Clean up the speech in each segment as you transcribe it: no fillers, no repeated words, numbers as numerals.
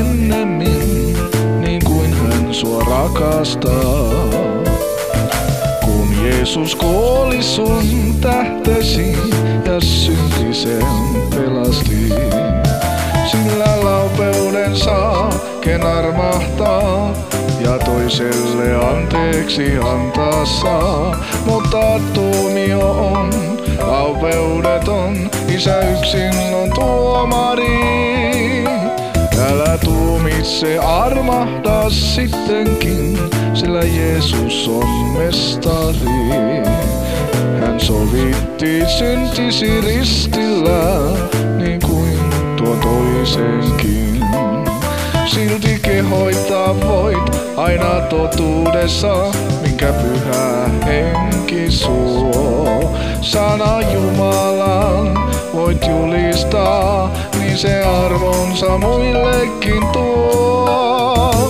ennemmin, niin kuin hän sua rakastaa. Kun Jeesus kuoli sun tähtesi ja syntisen pelasti, sillä laupeuden saa, ken armahtaa, ja toiselle anteeksi antaa saa. Mutta tuomio on laupeudeton, Isä yksin on tuomari. Älä tuomitse, armahda sittenkin, sillä Jeesus on mestari. Hän sovitti syntisi ristillä, niin kuin tuo toisenkin. Silti kehoittaa voit aina totuudessa, minkä pyhä henki suo. Sana Jumalan voit julistaa, niin se arvonsa muillekin tuo.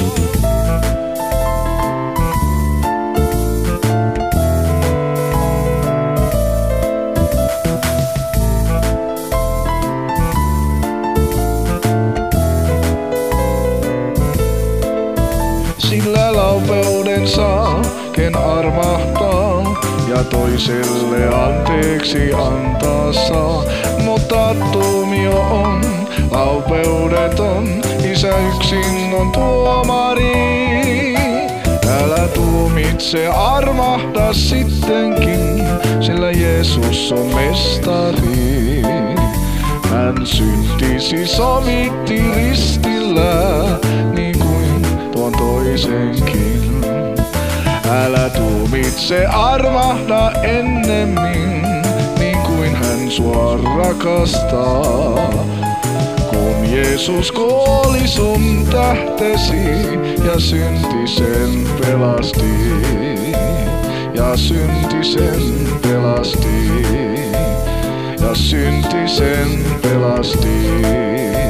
Sillä laupeuden saa, ken armahtaa, ja toiselle anteeksi antaa saa. Mutta tuomio on laupeudeton, Isä yksin on tuomari. Älä tuomitse, armahda sittenkin, sillä Jeesus on mestari. Hän syntisi sovitti ristillä, niin kuin tuon toisenkin. Älä tuomitse, armahda ennemmin, niin kuin hän sua rakastaa. Kun Jeesus kuoli sun tähtesi ja syntisen pelasti, ja syntisen pelasti, ja syntisen pelasti.